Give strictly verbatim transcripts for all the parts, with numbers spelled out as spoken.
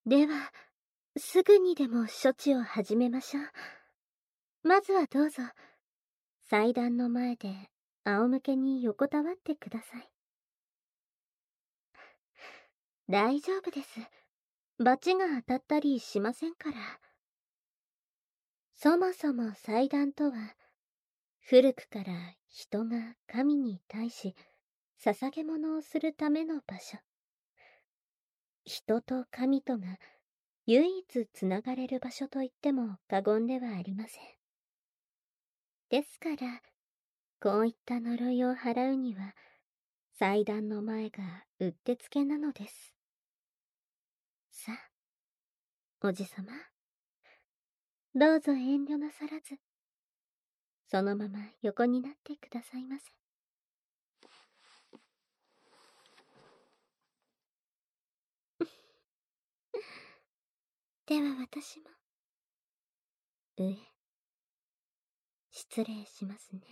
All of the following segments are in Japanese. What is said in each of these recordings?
では、すぐにでも処置を始めましょう。まずはどうぞ、祭壇の前で仰向けに横たわってください。大丈夫です。罰が当たったりしませんから。そもそも祭壇とは、古くから人が神に対し捧げ物をするための場所。人と神とが唯一つながれる場所と言っても過言ではありません。ですから、こういった呪いを払うには、祭壇の前がうってつけなのです。さあ、おじさま、どうぞ遠慮なさらず、そのまま横になってくださいませ。では私も、上、失礼しますね。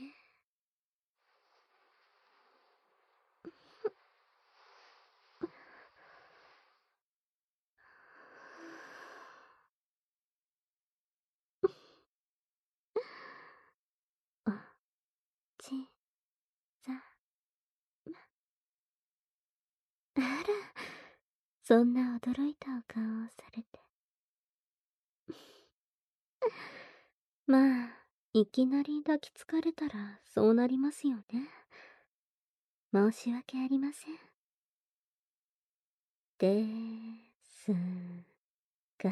おちさま。あら、そんな驚いたお顔をされて。まあ、いきなり抱きつかれたらそうなりますよね。申し訳ありません。ですが、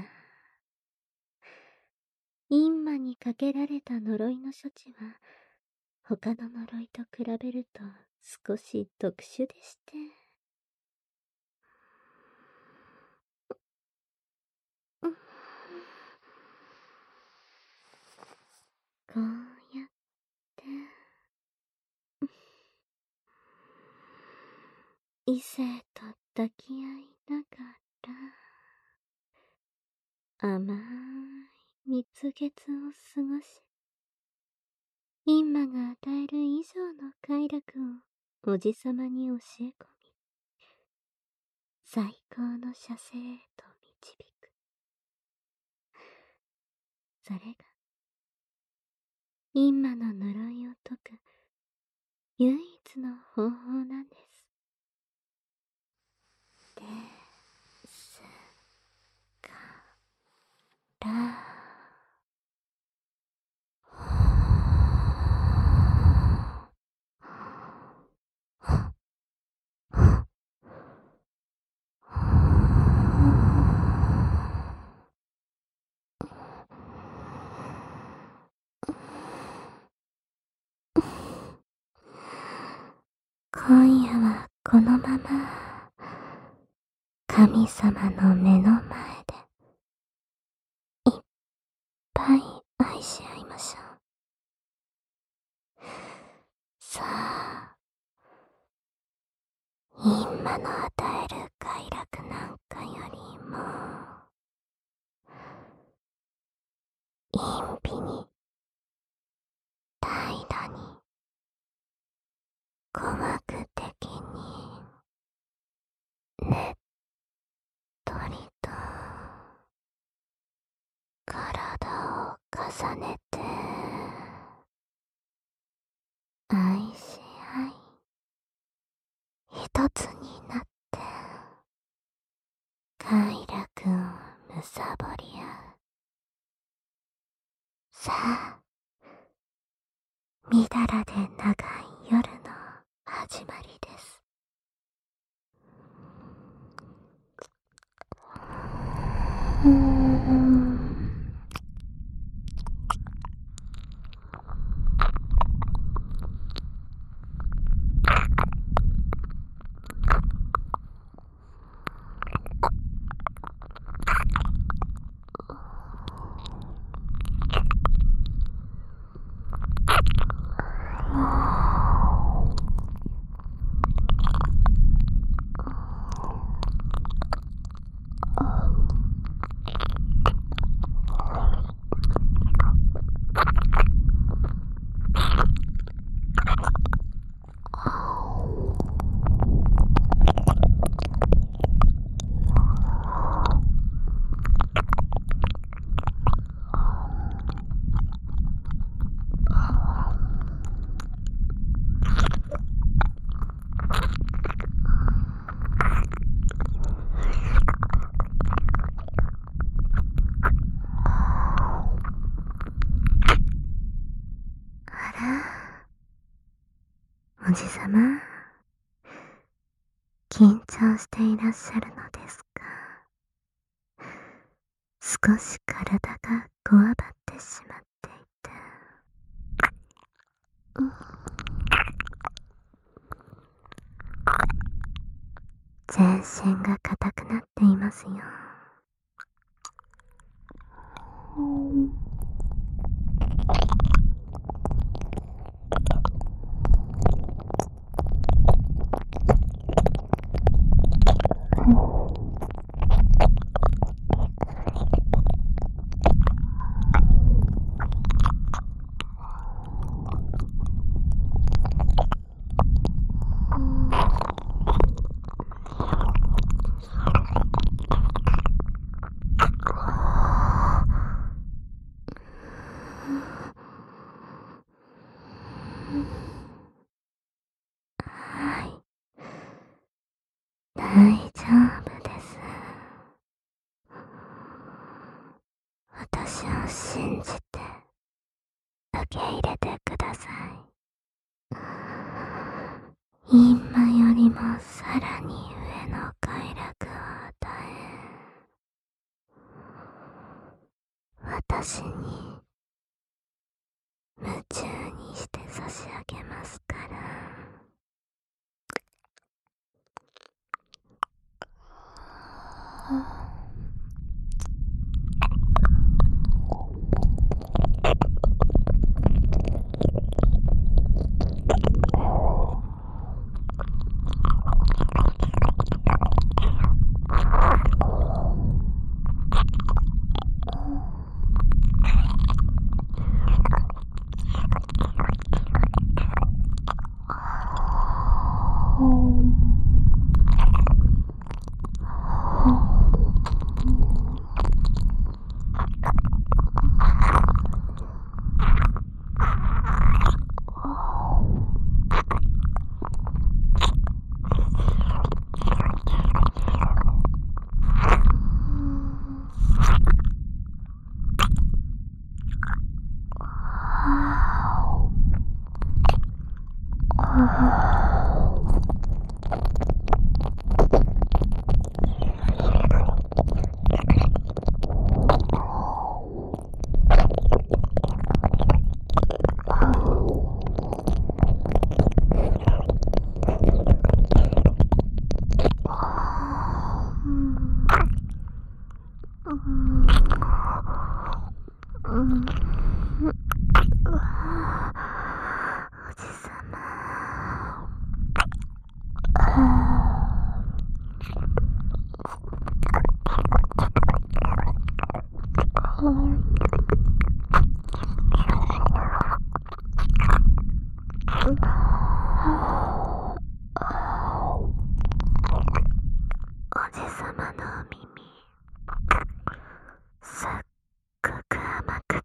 陰魔にかけられた呪いの処置は、他の呪いと比べると少し特殊でして。こうやって、異性と抱き合いながら、甘い蜜月を過ごし、陰魔が与える以上の快楽をおじさまに教え込み、最高の射精へと導く。それが、陰魔の呪いを解く唯一の方法なんです。ですから、今夜はこのまま神様の目の前でいっぱい愛し合いましょう。さあ、陰魔の与える快楽なんかよりも陰秘に怠惰に鼓膜的にねっとりと体を重ねて愛し合い、一つになって快楽をむさぼり合う。さあ、みだらで長い夜の始まりです。うーんじさま、緊張していらっしゃるのですか？少し体がこわばってしまっていて、うん、全身が硬くなっていますよ。うん、はい、大丈夫です。私を信じて受け入れてください。今よりもさらに上の快楽を与え、私に夢中にして差し上げますから。おじさまのお耳、すっごく甘くって、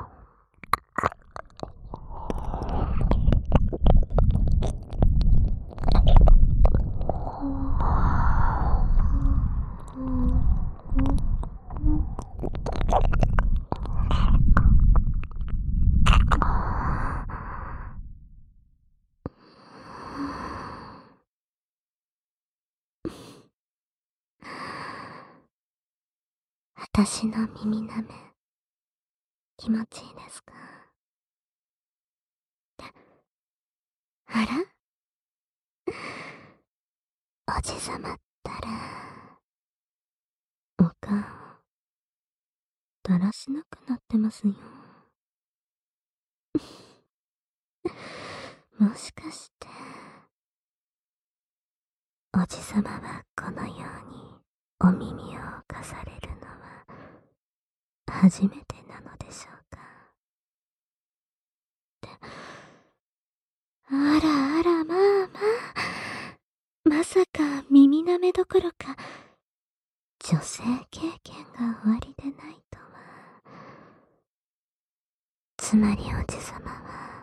私の耳なめ、気持ちいいですか？あら、おじさまったら、お顔、だらしなくなってますよ。もしかして、おじさまはこのようにお耳を貸されるのは初めてなのでしょうか？あらあら、まあまあ、まさか耳なめどころか女性経験が終わりでないとは。つまりおじさまは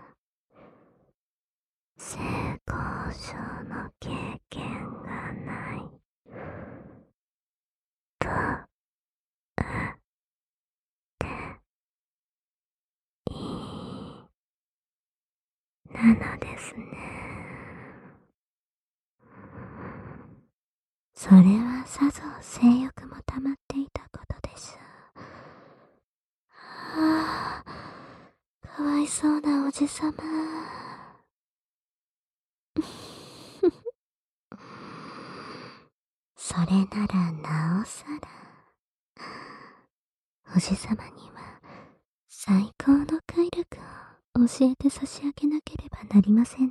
性交渉の経験がないと言っていいのなのですね。それはさぞ性欲も溜まっていたことでしょう。はあ、かわいそうなおじさま。それならなおさら、おじさまには最高の快楽を教えて差し上げなければなりませんね。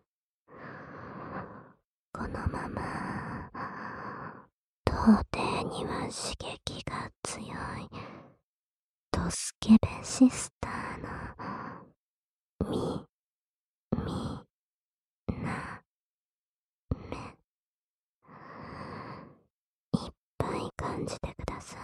このまま到底には刺激が強いドスケベシスターのみみなめいっぱい感じてください。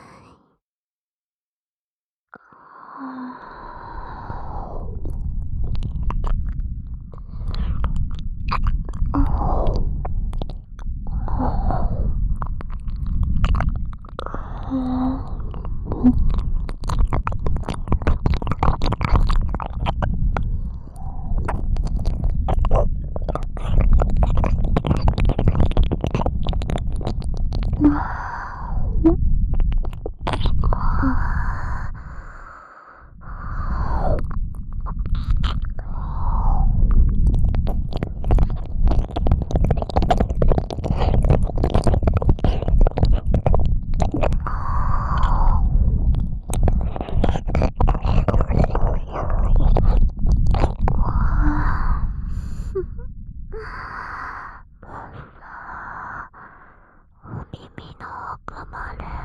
耳の奥まで。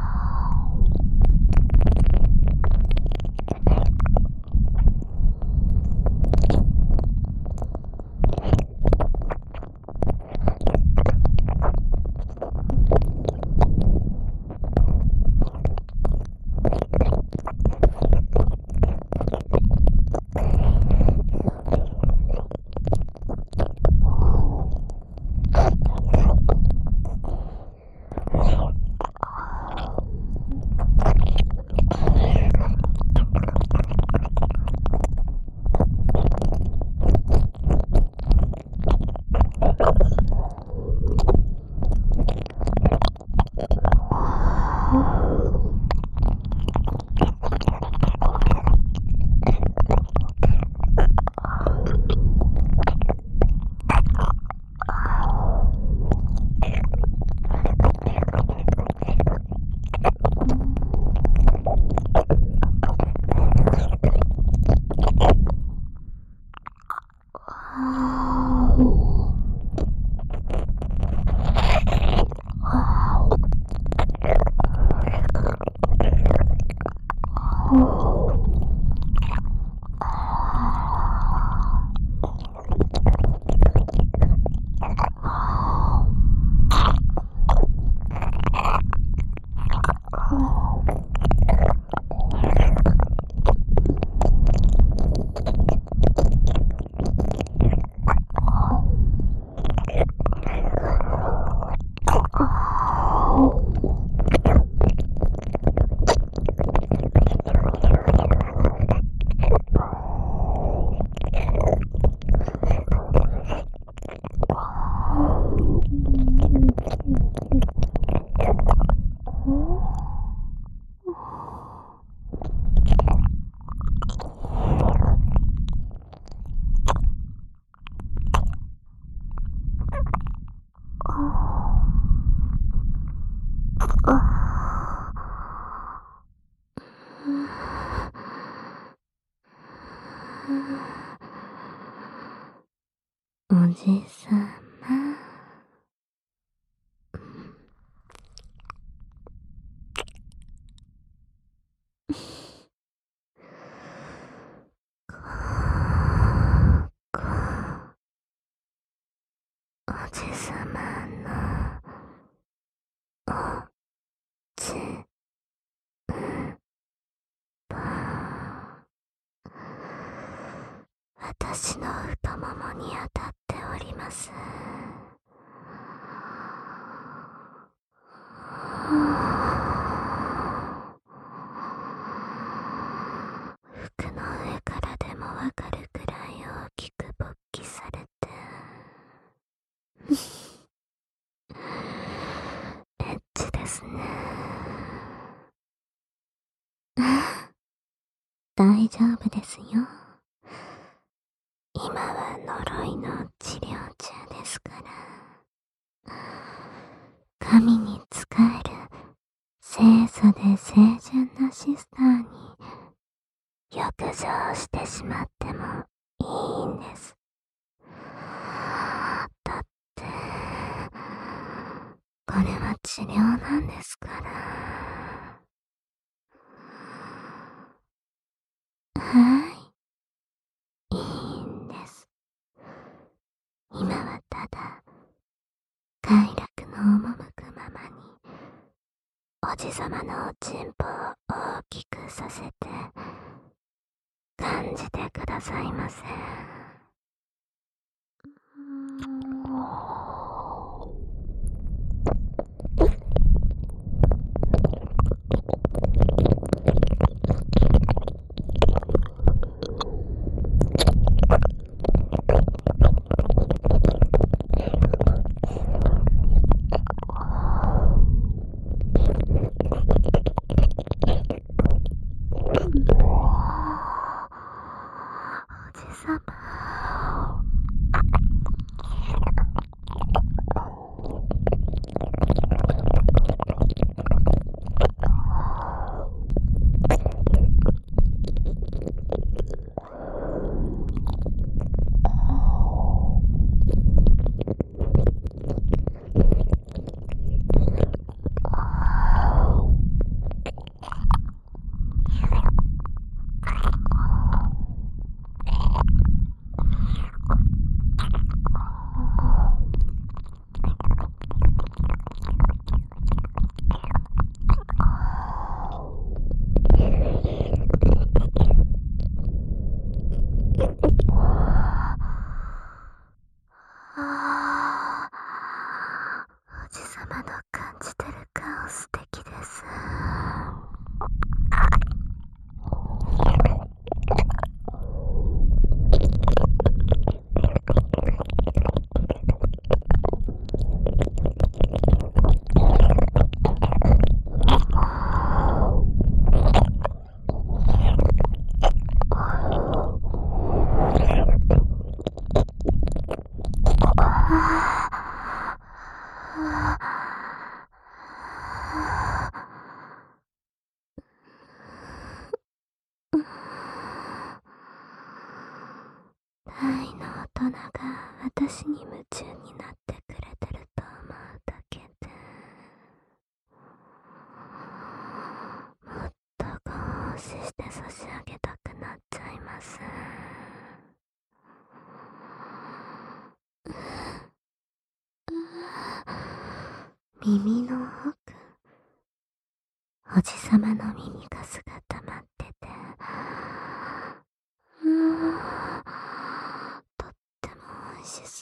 おじさま。おじさまのおちんぽ私の太ももに当たっております。服の上からでもわかるくらい大きくボ大丈夫ですよ。今は呪いの治療中ですから。神に仕える清楚で清純なシスターに浴場してしまってもいいんです。だって、これは治療なんですから。はい、いいんです。今はただ、快楽の赴くままに、おじさまのおちんぽを大きくさせて、感じてくださいませ。おじさま。おじさまの感じてる顔素敵です。大の大人が私に夢中になってくれてると思うだけで、もっとご奉仕して差し上げたくなっちゃいます。耳の奥、おじさまの耳かすが溜まってて、うーん、とっても美味しそう。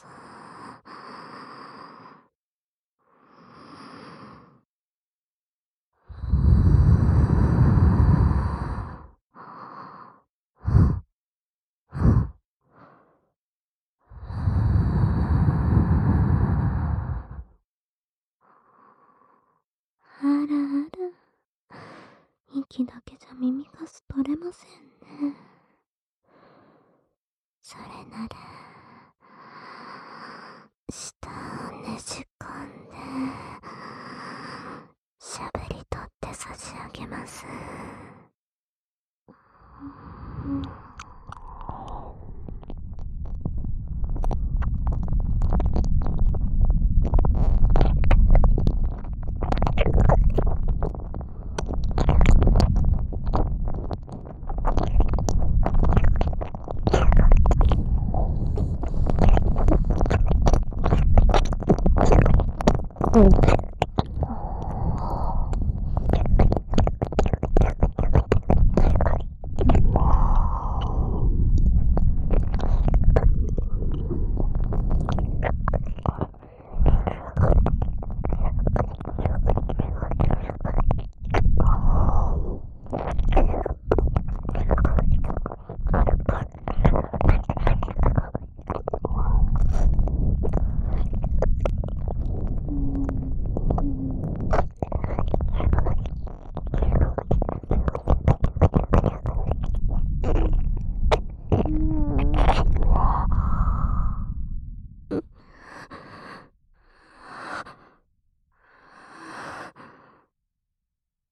あらあら、息だけじゃ耳かす取れませんね。それなら、舌をねじ込んで、しゃぶり取って差し上げます。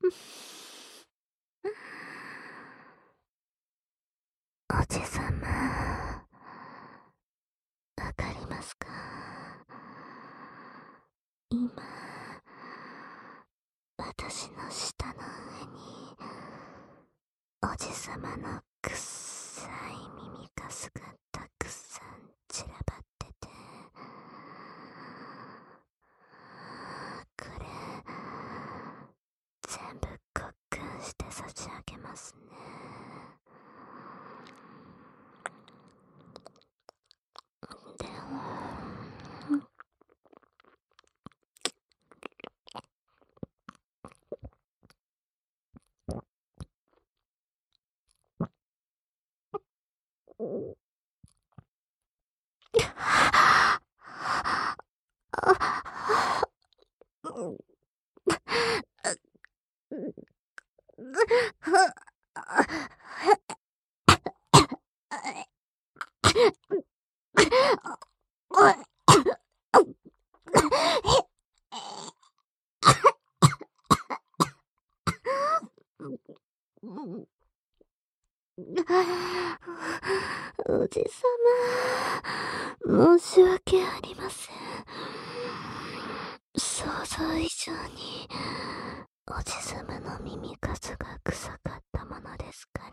おじさま、わかりますか？今、私の舌の上に、おじさまのくっさい耳かすがたくさん散らばってて、これ、全部ごっくんして差し上げますね。でも、おじさま、申し訳ありません。想像以上に、おじさまの耳かすが臭かったものですから、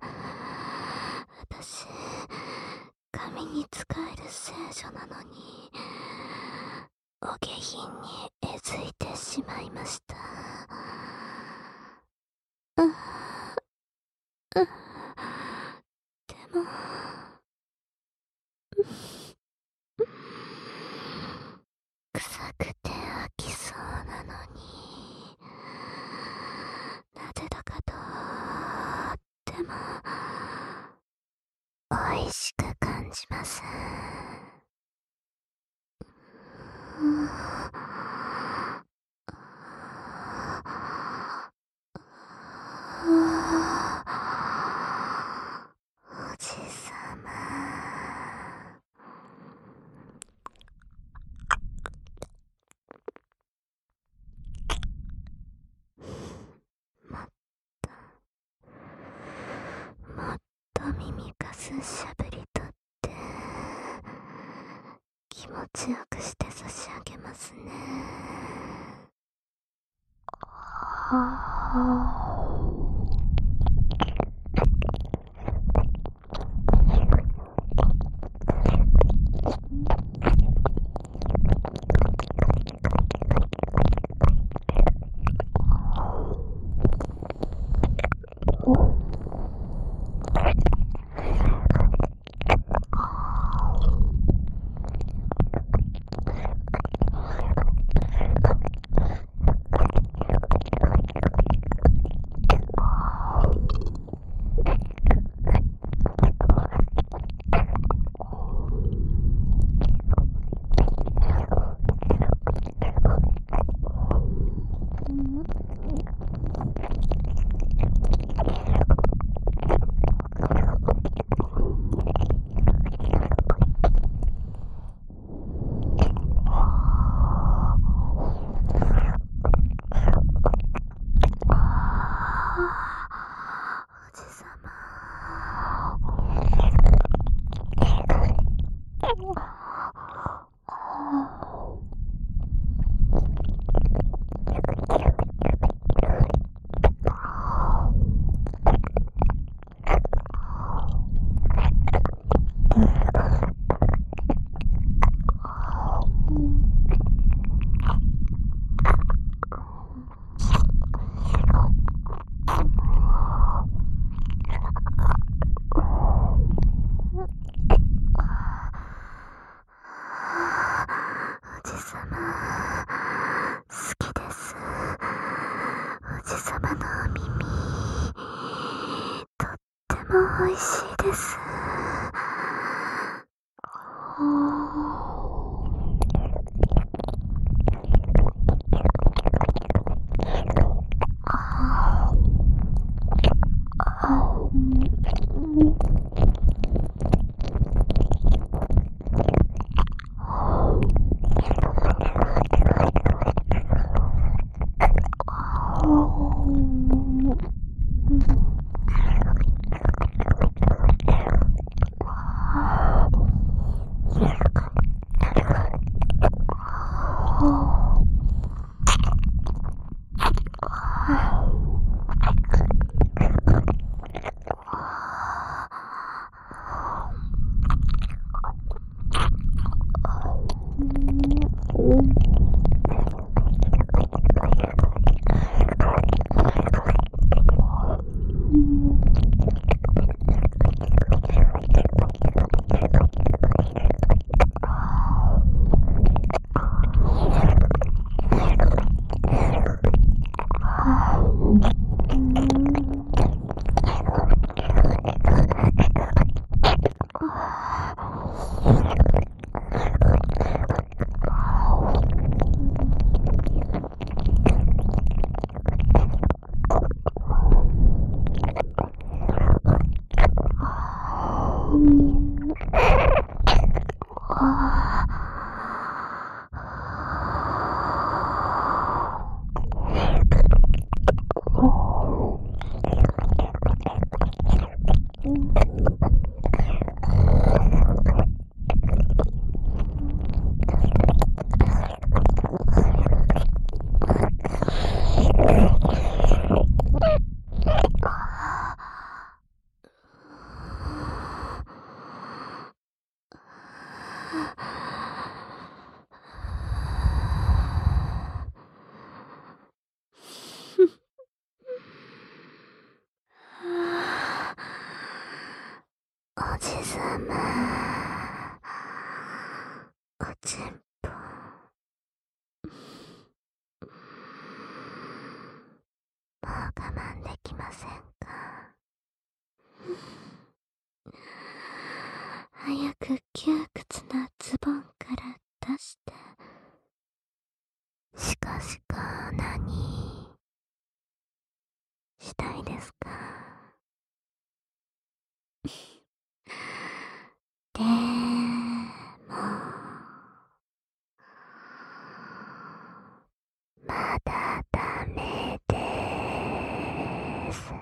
私、髪に使える聖女なのに、お下品にえずいてしまいました。ああ、でも、臭くて飽きそうなのに、なぜだかとっても美味しく感じます。おじさま、もっともっと耳かすしゃぶり取って気持ちよくして差し上げますね。美味しいです。 おじさま、おちんぽ。もう我慢できませんか？早く窮屈なズボンから出して。しかしか何したいですか？でも、まだダメでーす。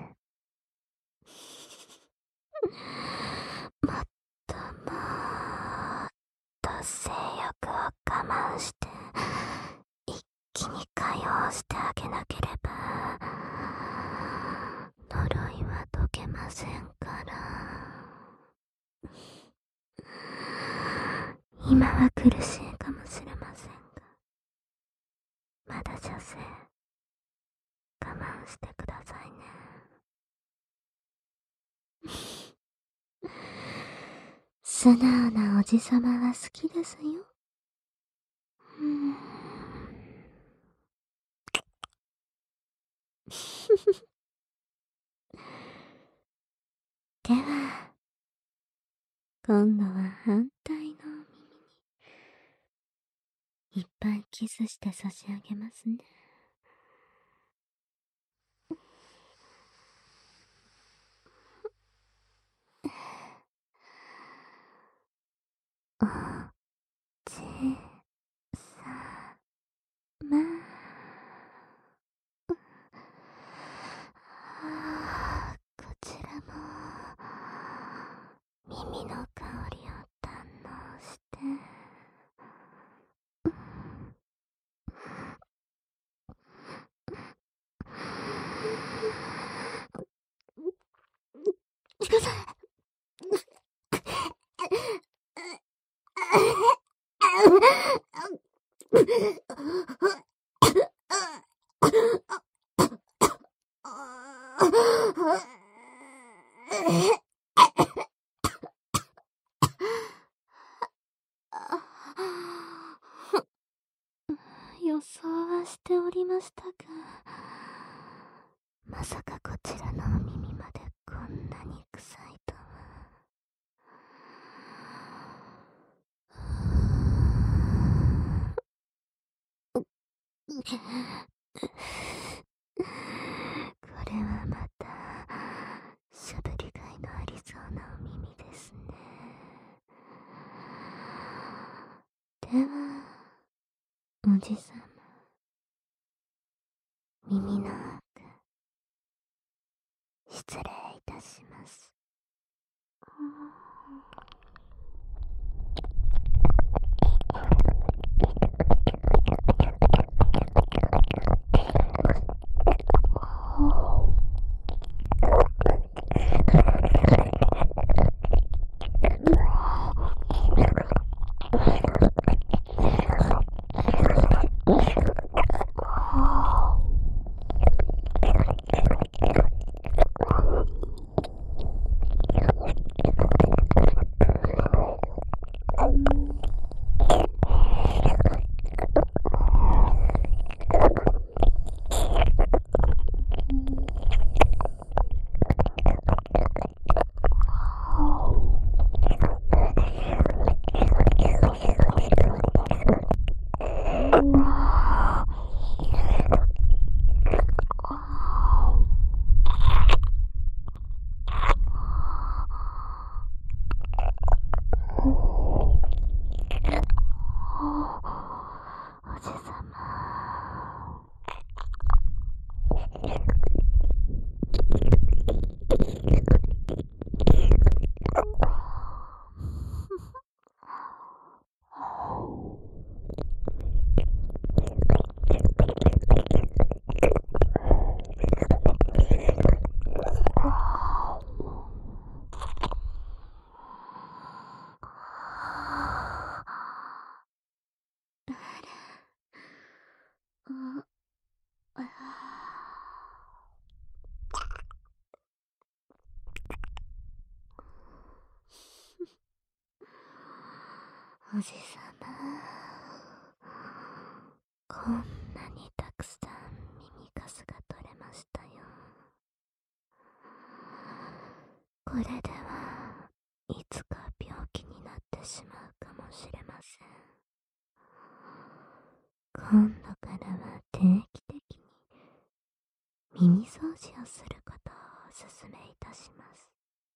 もっともっと性欲を我慢して一気に解放してあげなければ呪いは解けませんから。今は苦しいかもしれませんが、まだ女性我慢してくださいね。素直なおじさまは好きですよ。うん。では、今度は反対のお耳にいっぱいキスして差し上げますね。おじさま。こちらも耳の香りを堪能して。ください。予想はしておりましたが、まさかこちらのお耳までこんなに臭いとは。これはまたしゃぶりがいのありそうなお耳ですね。ではおじさま、耳の奥失礼いたします。おじさま、こんなにたくさん耳かすが取れましたよ。これではいつか病気になってしまうかもしれません。今度からは定期的に耳掃除をすることをおすすめいたします。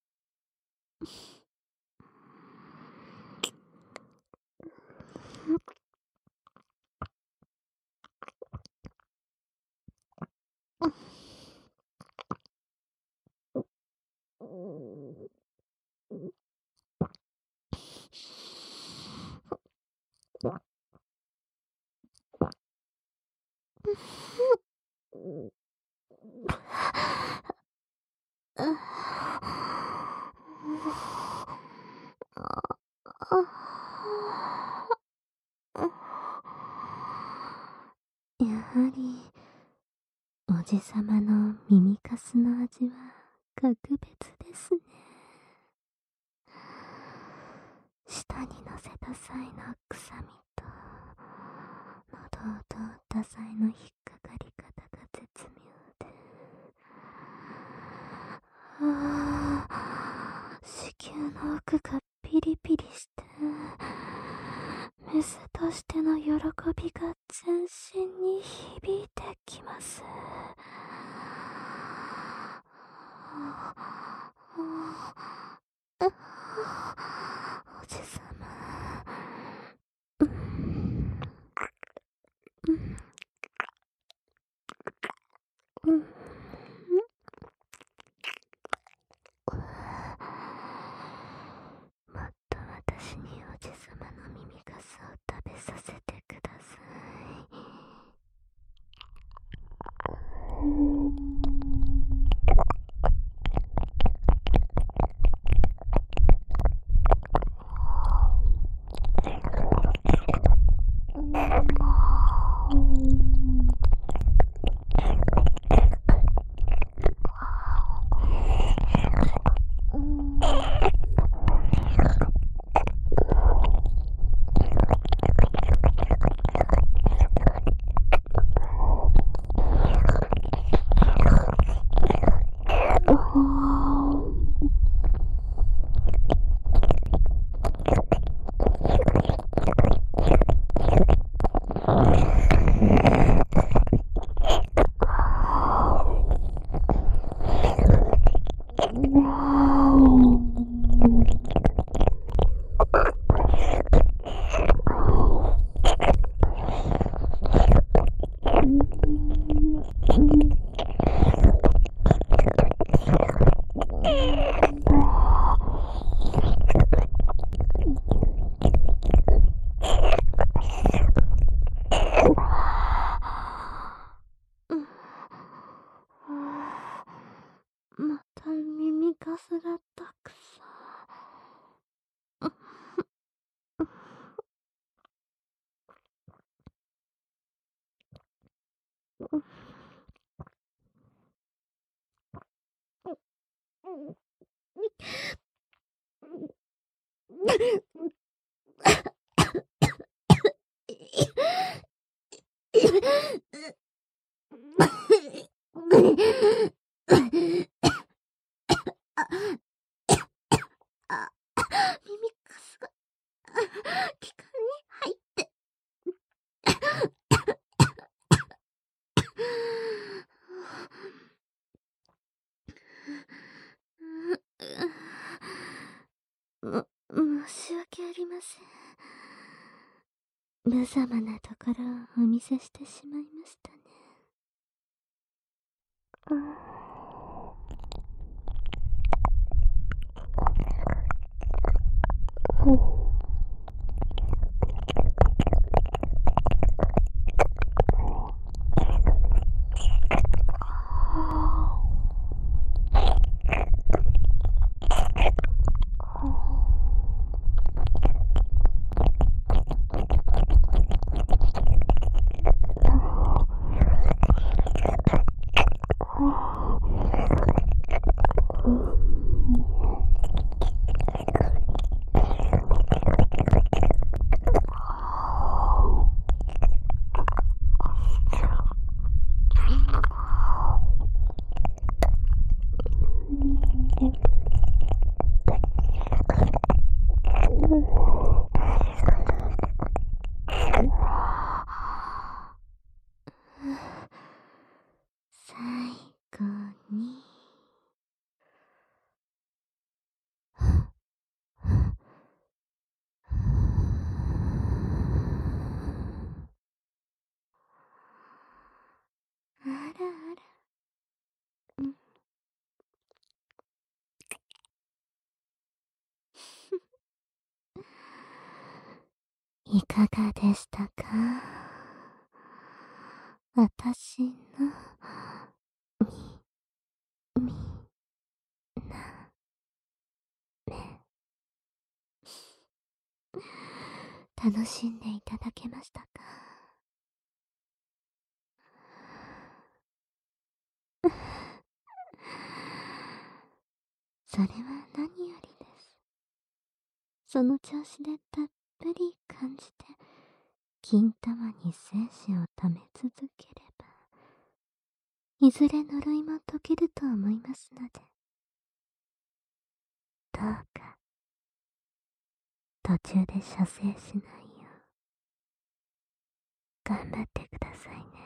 やはりおじさまの耳かすの味は格別ですね。舌に乗せた際の臭みと喉を通った際の引っかかり方が絶妙で、ああ、子宮の奥がピリピリしてメスとしての喜びが全身に響いてきます。おじさま、もっと私におじさまの耳かすを食べさせてください。 また耳かすがたくさん。あ、耳かすが気管に入って。も、申し訳ありません。無様なところをお見せしてしまいましたね。最後にあらあら、うん、いかがでしたか、私のみ、みなめ。楽しんでいただけましたか？それは何よりです。その調子でたっぷり感じて、金玉に精子を溜め続ければ、いずれ呪いも解けると思いますので、どうか途中で射精しないよう頑張ってくださいね。